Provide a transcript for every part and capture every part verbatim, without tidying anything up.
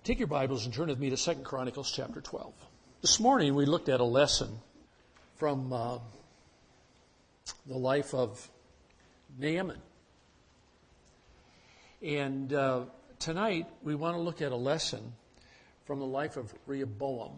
Take your Bibles and turn with me to Second Chronicles chapter twelve. This morning we looked at a lesson from uh, the life of Naaman. And uh, tonight we want to look at a lesson from the life of Rehoboam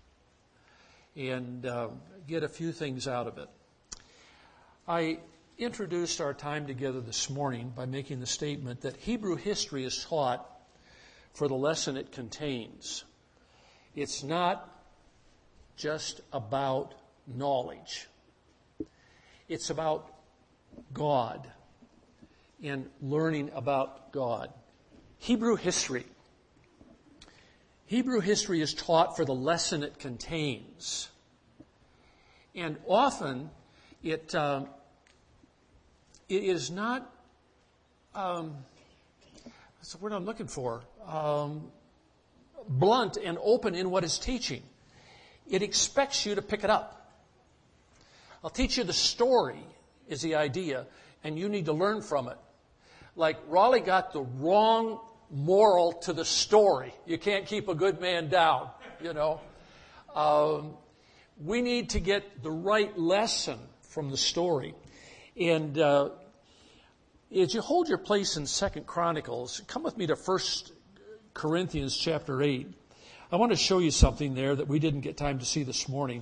and uh, get a few things out of it. I introduced our time together this morning by making the statement that Hebrew history is taught for the lesson it contains. It's not just about knowledge. It's about God and learning about God. Hebrew history. Hebrew history is taught for the lesson it contains. And often it, uh, it is not, um, that's the word I'm looking for, um, blunt and open in what it's teaching. It expects you to pick it up. I'll teach you the story is the idea, and you need to learn from it. Like Raleigh got the wrong moral to the story. You can't keep a good man down, you know. Um, we need to get the right lesson from the story. And uh, as you hold your place in Second Chronicles, come with me to First Corinthians chapter eight. I want to show you something there that we didn't get time to see this morning.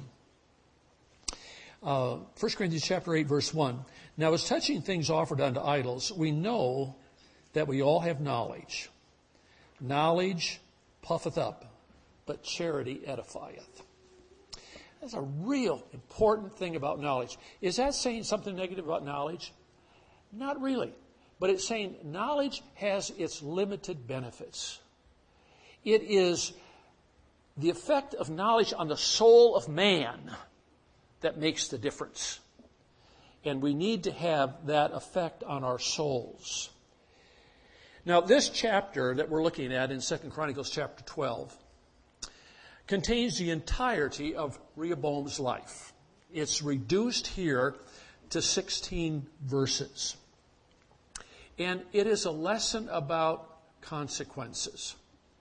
Uh, First Corinthians chapter eight, verse one. Now, as touching things offered unto idols, we know that we all have knowledge. Knowledge puffeth up, but charity edifieth. That's a real important thing about knowledge. Is that saying something negative about knowledge? Not really. But it's saying knowledge has its limited benefits. It is the effect of knowledge on the soul of man that makes the difference. And we need to have that effect on our souls. Now, this chapter that we're looking at in Second Chronicles chapter twelve contains the entirety of Rehoboam's life. It's reduced here to sixteen verses. And it is a lesson about consequences.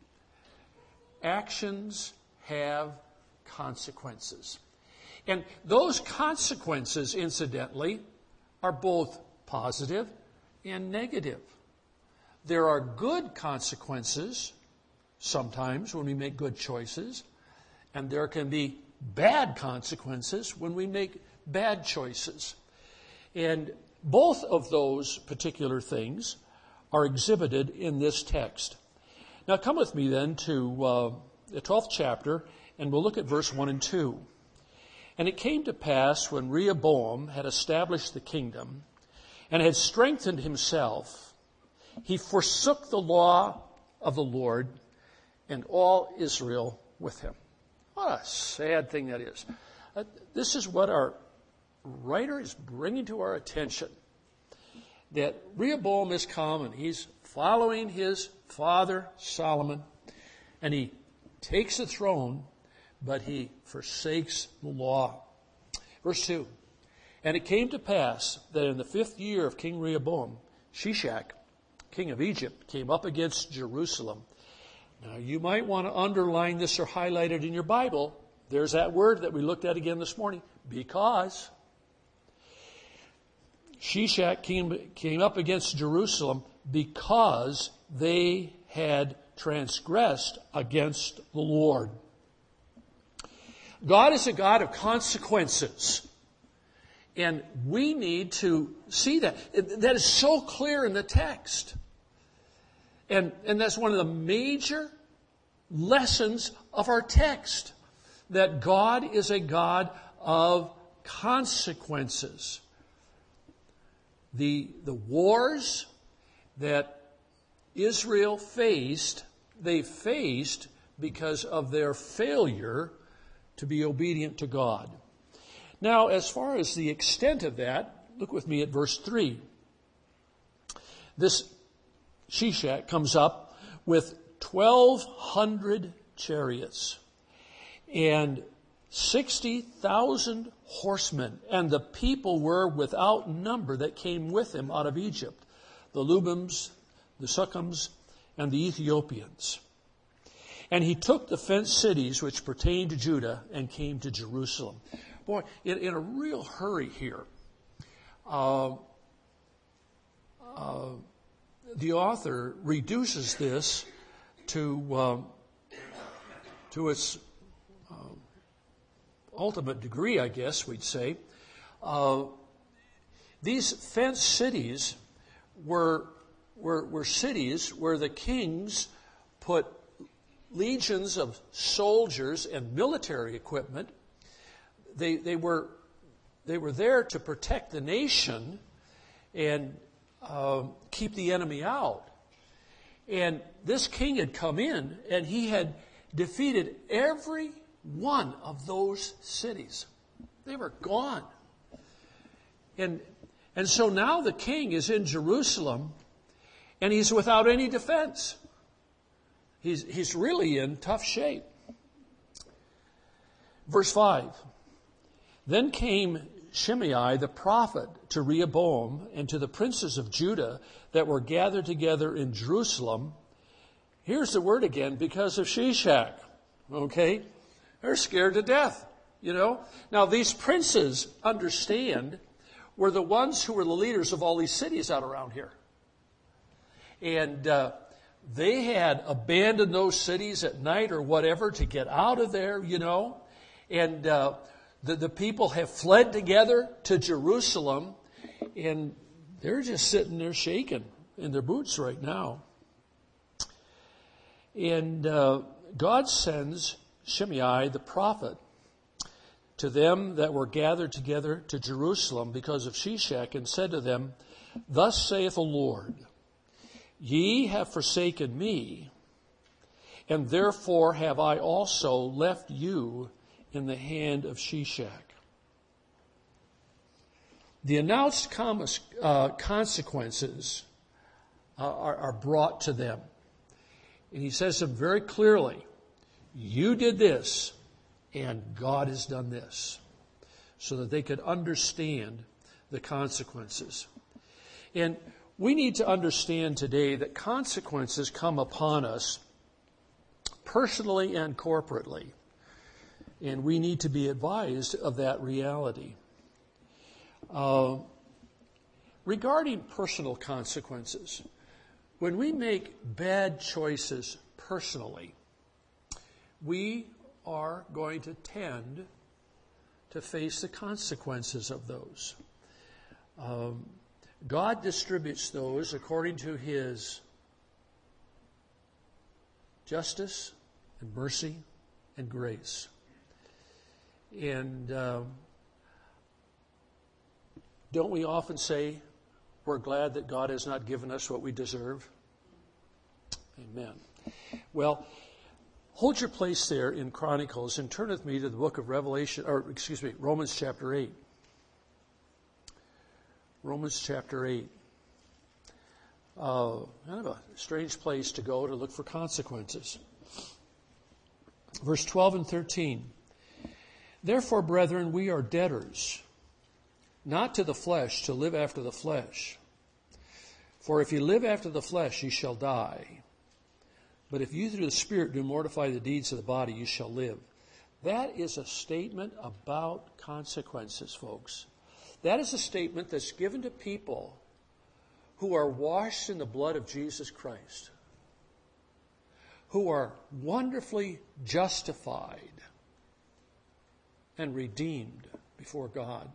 Actions have consequences. And those consequences, incidentally, are both positive and negative. There are good consequences sometimes when we make good choices, and there can be bad consequences when we make bad choices. And both of those particular things are exhibited in this text. Now come with me then to uh, the twelfth chapter, and we'll look at verse one and two. And it came to pass when Rehoboam had established the kingdom and had strengthened himself, he forsook the law of the Lord and all Israel with him. What a sad thing that is. Uh, this is what our writer is bringing to our attention. That Rehoboam is come and he's following his father Solomon, and he takes the throne, but he forsakes the law. Verse two. And it came to pass that in the fifth year of King Rehoboam, Shishak, king of Egypt, came up against Jerusalem. Now, you might want to underline this or highlight it in your Bible. There's that word that we looked at again this morning. Because. Shishak came, came up against Jerusalem because they had transgressed against the Lord. God is a God of consequences. And we need to see that. That is so clear in the text. And, and that's one of the major lessons of our text. That God is a God of consequences. The, the wars that Israel faced, they faced because of their failure to be obedient to God. Now, as far as the extent of that, look with me at verse three. This Shishak comes up with twelve hundred chariots and sixty thousand horsemen, and the people were without number that came with him out of Egypt, the Lubims, the Sukkams, and the Ethiopians. And he took the fenced cities which pertained to Judah and came to Jerusalem. Boy, in, in a real hurry here. Uh, uh, the author reduces this to uh, to its uh, ultimate degree, I guess we'd say. Uh, these fenced cities were, were were cities where the kings put legions of soldiers and military equipment. They they were they were there to protect the nation and uh, keep the enemy out. And this king had come in and he had defeated every one of those cities. They were gone. And and so now the king is in Jerusalem and he's without any defense. He's he's really in tough shape. Verse five. Then came Shimei the prophet to Rehoboam and to the princes of Judah that were gathered together in Jerusalem. Here's the word again, because of Shishak. Okay? They're scared to death, you know. Now, these princes, understand, were the ones who were the leaders of all these cities out around here. And uh, they had abandoned those cities at night or whatever to get out of there, you know. And uh, the, the people have fled together to Jerusalem, and they're just sitting there shaking in their boots right now. And uh, God sends Shimei the prophet to them that were gathered together to Jerusalem because of Shishak, and said to them, Thus saith the Lord, Ye have forsaken me, and therefore have I also left you in the hand of Shishak. The announced com- uh, consequences uh, are, are brought to them. And he says them very clearly, you did this, and God has done this, so that they could understand the consequences. And we need to understand today that consequences come upon us personally and corporately. And we need to be advised of that reality. Uh, regarding personal consequences, when we make bad choices personally, we are going to tend to face the consequences of those. Um, God distributes those according to His justice and mercy and grace. And um, don't we often say we're glad that God has not given us what we deserve? Amen. Well, hold your place there in Chronicles and turn with me to the book of Revelation, or excuse me, Romans chapter eight. Romans chapter eight. Uh, kind of a strange place to go to look for consequences. Verse twelve and thirteen. Therefore, brethren, we are debtors, not to the flesh, to live after the flesh. For if you live after the flesh, you shall die. But if you through the Spirit do mortify the deeds of the body, you shall live. That is a statement about consequences, folks. That is a statement that's given to people who are washed in the blood of Jesus Christ, who are wonderfully justified and redeemed before God.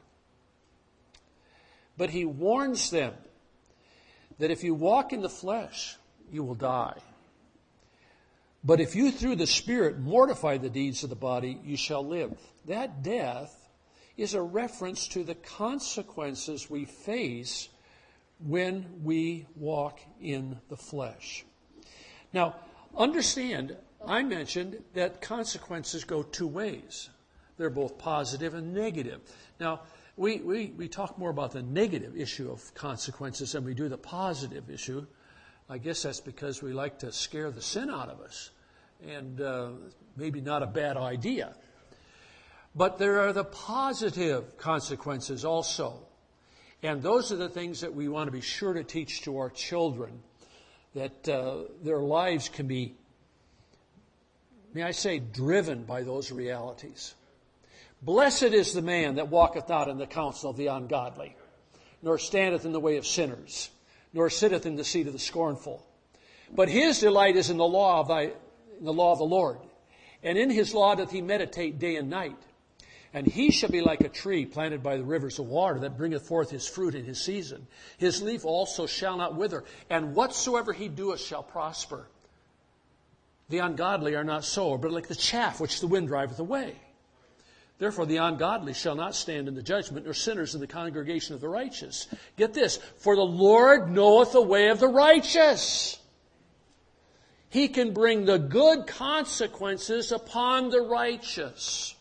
But he warns them that if you walk in the flesh, you will die. But if you through the Spirit mortify the deeds of the body, you shall live. That death is a reference to the consequences we face when we walk in the flesh. Now, understand, I mentioned that consequences go two ways. They're both positive and negative. Now, we, we, we talk more about the negative issue of consequences than we do the positive issue. I guess that's because we like to scare the sin out of us. And uh, maybe not a bad idea. But there are the positive consequences also. And those are the things that we want to be sure to teach to our children, that uh, their lives can be may I say, driven by those realities. Blessed is the man that walketh not in the counsel of the ungodly, nor standeth in the way of sinners, nor sitteth in the seat of the scornful. But his delight is in the law of thy, in the law of the Lord, and in his law doth he meditate day and night. And he shall be like a tree planted by the rivers of water, that bringeth forth his fruit in his season. His leaf also shall not wither, and whatsoever he doeth shall prosper. The ungodly are not so, but like the chaff which the wind driveth away. Therefore the ungodly shall not stand in the judgment, nor sinners in the congregation of the righteous. Get this, for the Lord knoweth the way of the righteous. He can bring the good consequences upon the righteous.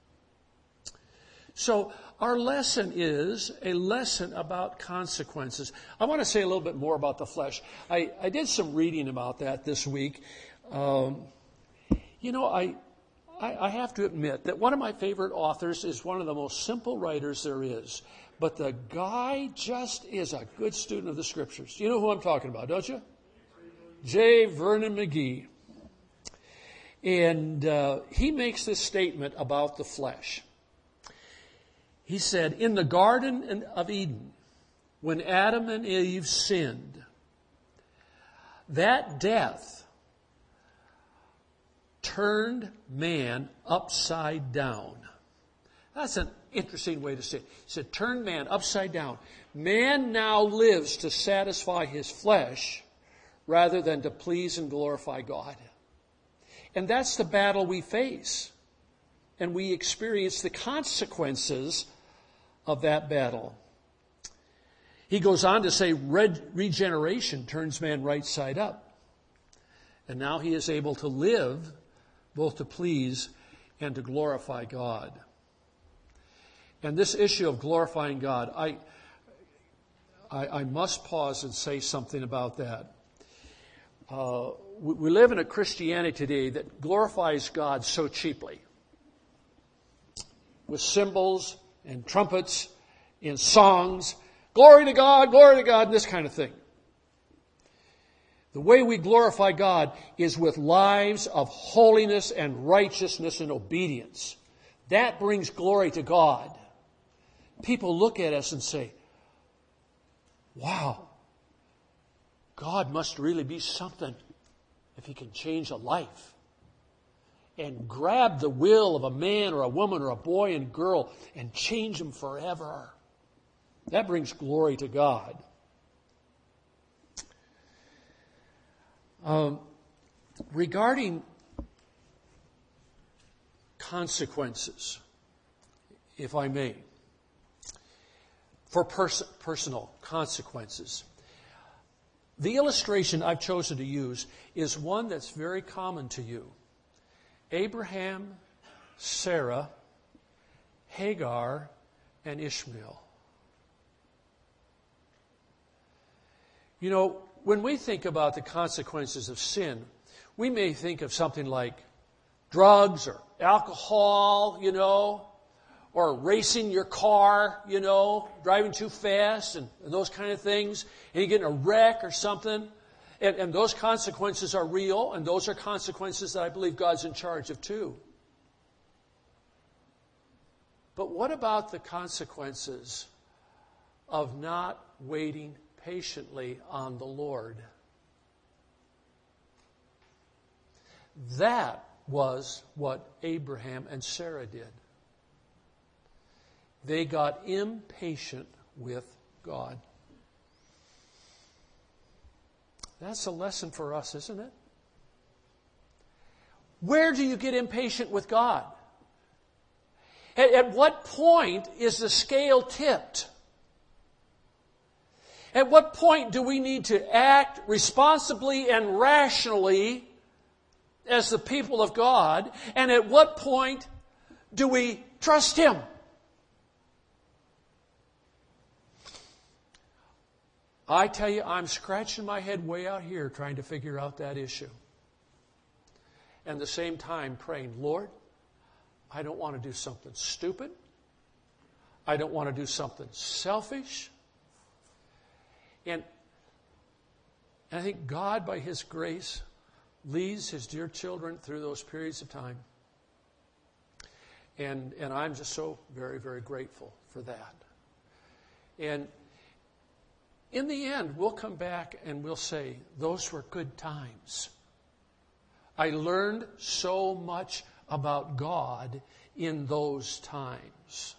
So our lesson is a lesson about consequences. I want to say a little bit more about the flesh. I, I did some reading about that this week. Um, you know, I... I have to admit that one of my favorite authors is one of the most simple writers there is. But the guy just is a good student of the Scriptures. You know who I'm talking about, don't you? J. Vernon McGee. And uh, he makes this statement about the flesh. He said, in the Garden of Eden, when Adam and Eve sinned, that death turned man upside down. That's an interesting way to say it. He said, turned man upside down. Man now lives to satisfy his flesh rather than to please and glorify God. And that's the battle we face. And we experience the consequences of that battle. He goes on to say, regeneration turns man right side up. And now he is able to live both to please and to glorify God. And this issue of glorifying God, I, I, I must pause and say something about that. Uh, we, we live in a Christianity today that glorifies God so cheaply, with cymbals and trumpets and songs, glory to God, glory to God, and this kind of thing. The way we glorify God is with lives of holiness and righteousness and obedience. That brings glory to God. People look at us and say, wow, God must really be something if He can change a life. And grab the will of a man or a woman or a boy and girl and change them forever. That brings glory to God. Um, regarding consequences, if I may, for pers- personal consequences, the illustration I've chosen to use is one that's very common to you. Abraham, Sarah, Hagar, and Ishmael. You know, when we think about the consequences of sin, we may think of something like drugs or alcohol, you know, or racing your car, you know, driving too fast and, and those kind of things, and you get in a wreck or something. And, and those consequences are real, and those are consequences that I believe God's in charge of too. But what about the consequences of not waiting patiently on the Lord? That was what Abraham and Sarah did. They got impatient with God. That's a lesson for us, isn't it? Where do you get impatient with God? At, at what point is the scale tipped? At what point do we need to act responsibly and rationally as the people of God? And at what point do we trust Him? I tell you, I'm scratching my head way out here trying to figure out that issue. And at the same time praying, Lord, I don't want to do something stupid. I don't want to do something selfish. And, and I think God, by His grace, leads his dear children through those periods of time. And, and I'm just so very, very grateful for that. And in the end, we'll come back and we'll say, those were good times. I learned so much about God in those times.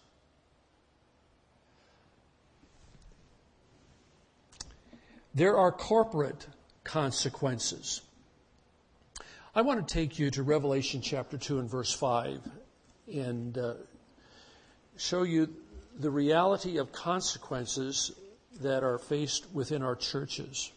There are corporate consequences. I want to take you to Revelation chapter two and verse five and uh, show you the reality of consequences that are faced within our churches.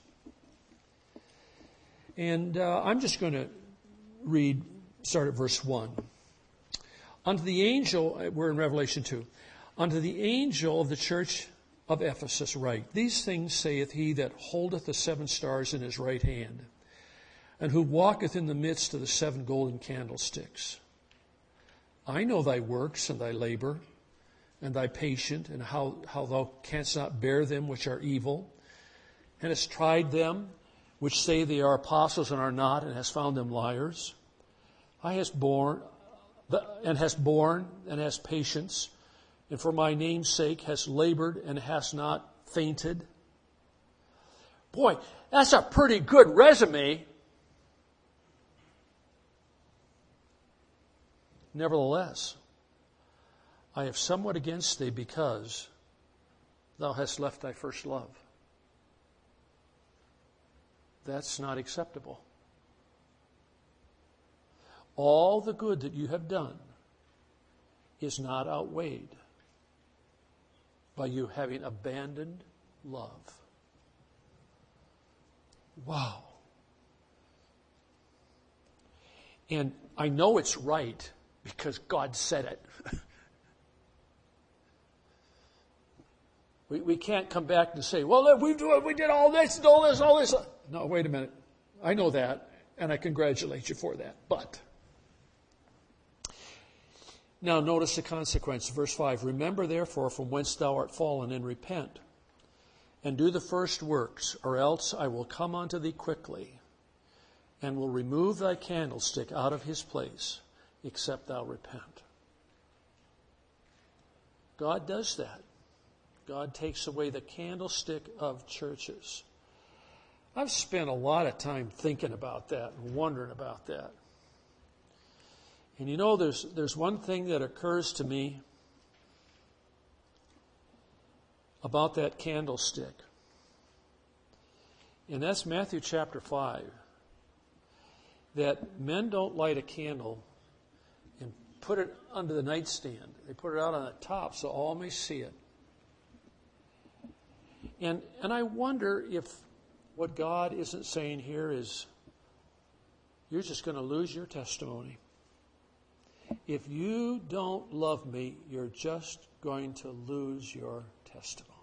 And uh, I'm just going to read, start at verse one. Unto the angel, we're in Revelation two, unto the angel of the church of Ephesus write, these things saith he that holdeth the seven stars in his right hand, and who walketh in the midst of the seven golden candlesticks. I know thy works and thy labor, and thy patience, and how, how thou canst not bear them which are evil, and hast tried them which say they are apostles and are not, and hast found them liars. I hast borne, and hast borne, and hast patience, and for my name's sake hast labored, and hast not fainted. Boy, that's a pretty good resume. Nevertheless, I have somewhat against thee, because thou hast left thy first love. That's not acceptable. All the good that you have done is not outweighed by you having abandoned love. Wow. And I know it's right because God said it. we, we can't come back and say, well, we, we did all this and all this and all this. No, wait a minute. I know that, and I congratulate you for that. But now notice the consequence. Verse five, remember therefore from whence thou art fallen, and repent, and do the first works, or else I will come unto thee quickly, and will remove thy candlestick out of his place, except thou repent. God does that. God takes away the candlestick of churches. I've spent a lot of time thinking about that and wondering about that. And you know, there's there's one thing that occurs to me about that candlestick. And that's Matthew chapter five. That men don't light a candle and put it under the nightstand. They put it out on the top so all may see it. And and I wonder if what God isn't saying here is, you're just going to lose your testimony. If you don't love me, you're just going to lose your testimony.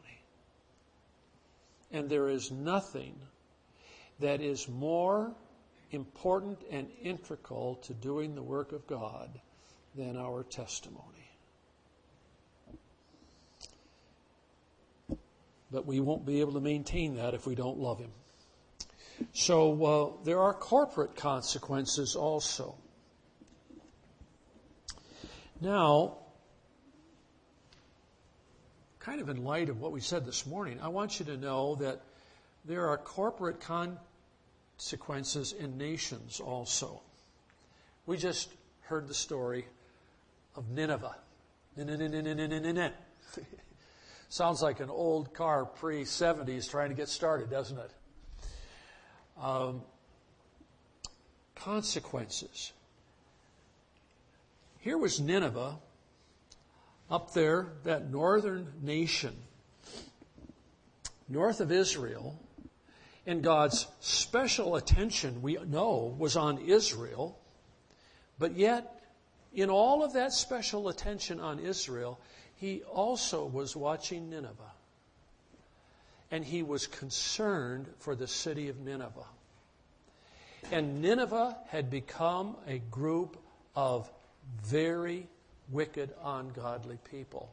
And there is nothing that is more important and integral to doing the work of God than our testimony. But we won't be able to maintain that if we don't love him. So uh, there are corporate consequences also. Now, kind of in light of what we said this morning, I want you to know that there are corporate consequences in nations also. We just heard the story of Nineveh. Sounds like an old car pre-seventies trying to get started, doesn't it? Um, consequences. Here was Nineveh, up there, that northern nation, north of Israel, and God's special attention, we know, was on Israel. But yet, in all of that special attention on Israel, he also was watching Nineveh. And he was concerned for the city of Nineveh. And Nineveh had become a group of very wicked, ungodly people.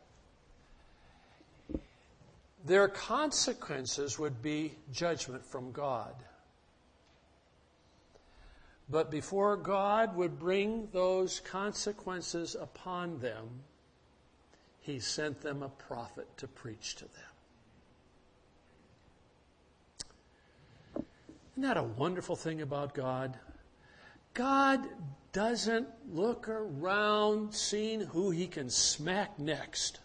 Their consequences would be judgment from God. But before God would bring those consequences upon them, He sent them a prophet to preach to them. Isn't that a wonderful thing about God? God doesn't look around seeing who He can smack next.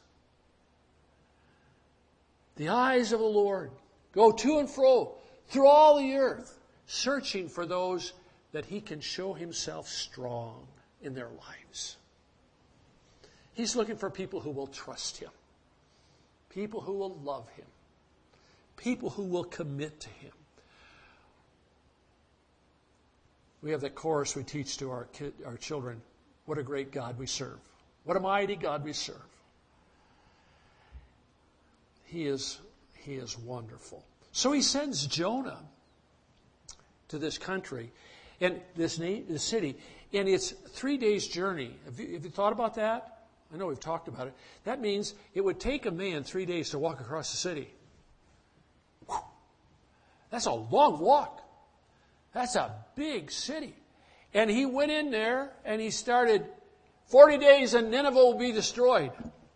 The eyes of the Lord go to and fro through all the earth, searching for those that He can show Himself strong in their lives. He's looking for people who will trust Him, people who will love Him, people who will commit to Him. We have that chorus we teach to our kid, our children. What a great God we serve. What a mighty God we serve. He is, he is wonderful. So He sends Jonah to this country and this, na- this city, and it's three days' journey. Have you, have you thought about that? I know we've talked about it. That means it would take a man three days to walk across the city. Whew. That's a long walk. That's a big city. And he went in there and he started, forty days and Nineveh will be destroyed.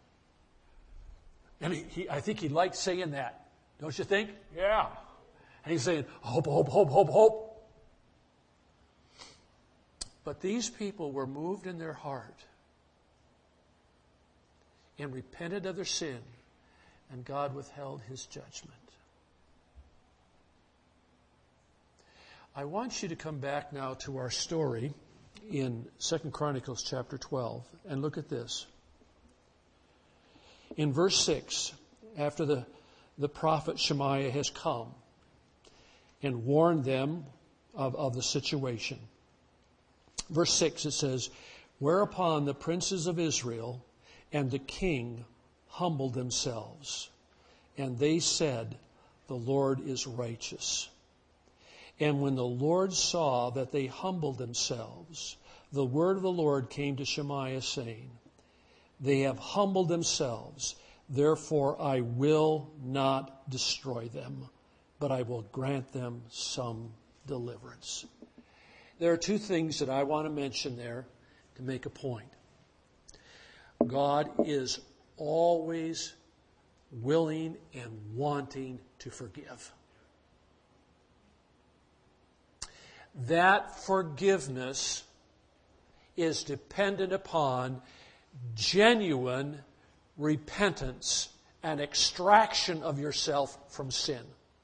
And he, he, I think he liked saying that. Don't you think? Yeah. And he's saying, hope, hope, hope, hope, hope. But these people were moved in their heart and repented of their sin, and God withheld His judgment. I want you to come back now to our story in Second Chronicles chapter twelve and look at this. In verse six, after the, the prophet Shemaiah has come and warned them of, of the situation. Verse six, it says, whereupon the princes of Israel and the king humbled themselves, and they said, the Lord is righteous. And when the Lord saw that they humbled themselves, the word of the Lord came to Shemaiah, saying, they have humbled themselves, therefore I will not destroy them, but I will grant them some deliverance. There are two things that I want to mention there to make a point. God is always willing and wanting to forgive. That forgiveness is dependent upon genuine repentance and extraction of yourself from sin.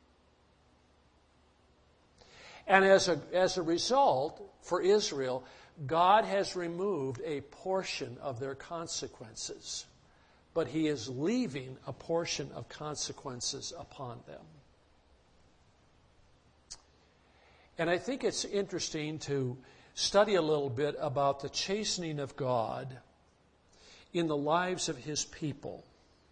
And as a, as a result, for Israel, God has removed a portion of their consequences, but He is leaving a portion of consequences upon them. And I think it's interesting to study a little bit about the chastening of God in the lives of His people.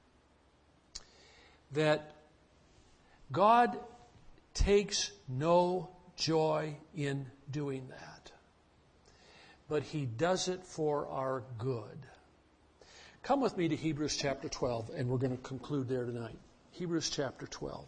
That God takes no joy in doing that, but He does it for our good. Come with me to Hebrews chapter twelve, and we're going to conclude there tonight. Hebrews chapter twelve.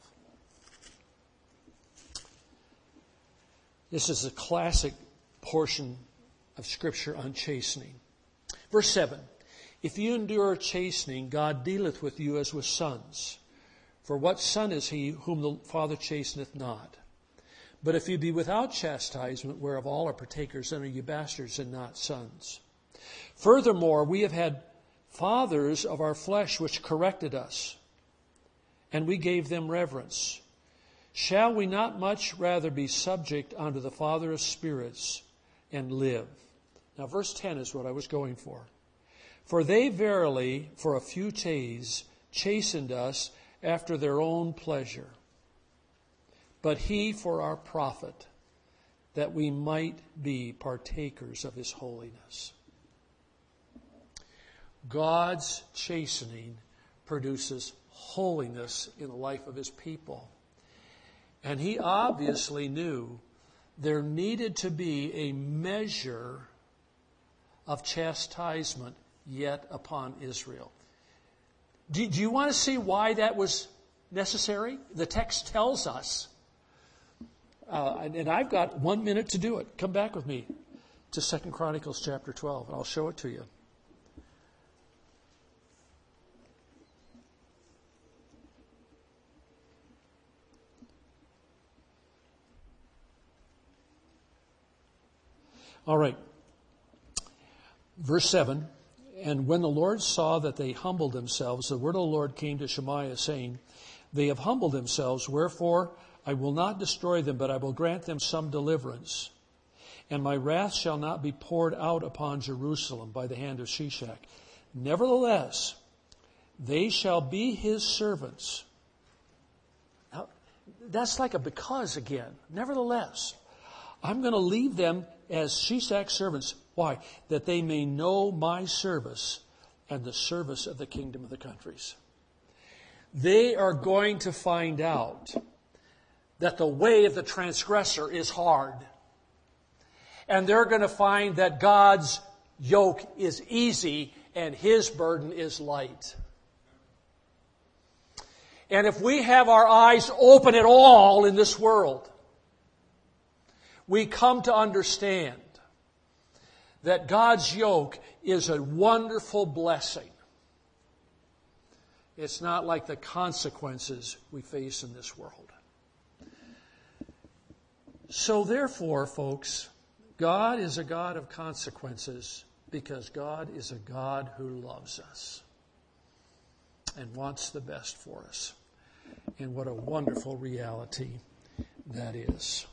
This is a classic portion of Scripture on chastening. Verse seven, if you endure chastening, God dealeth with you as with sons. For what son is he whom the Father chasteneth not? But if you be without chastisement, whereof all are partakers, then are you bastards and not sons. Furthermore, we have had fathers of our flesh which corrected us, and we gave them reverence. Shall we not much rather be subject unto the Father of spirits and live? Now, verse ten is what I was going for. For they verily for a few days chastened us after their own pleasure, but He for our profit, that we might be partakers of His holiness. God's chastening produces holiness in the life of His people. And He obviously knew there needed to be a measure of chastisement yet upon Israel. Do, do you want to see why that was necessary? The text tells us. Uh, and, and I've got one minute to do it. Come back with me to Second Chronicles chapter twelve, and I'll show it to you. All right. Verse seven, and when the Lord saw that they humbled themselves, the word of the Lord came to Shemaiah, saying, they have humbled themselves, wherefore I will not destroy them, but I will grant them some deliverance. And my wrath shall not be poured out upon Jerusalem by the hand of Shishak. Nevertheless, they shall be his servants. Now, that's like a because again. Nevertheless, I'm going to leave them as Shishak's servants. Why? That they may know my service and the service of the kingdom of the countries. They are going to find out that the way of the transgressor is hard. And they're going to find that God's yoke is easy and his burden is light. And if we have our eyes open at all in this world, we come to understand that God's yoke is a wonderful blessing. It's not like the consequences we face in this world. So therefore, folks, God is a God of consequences because God is a God who loves us and wants the best for us. And what a wonderful reality that is.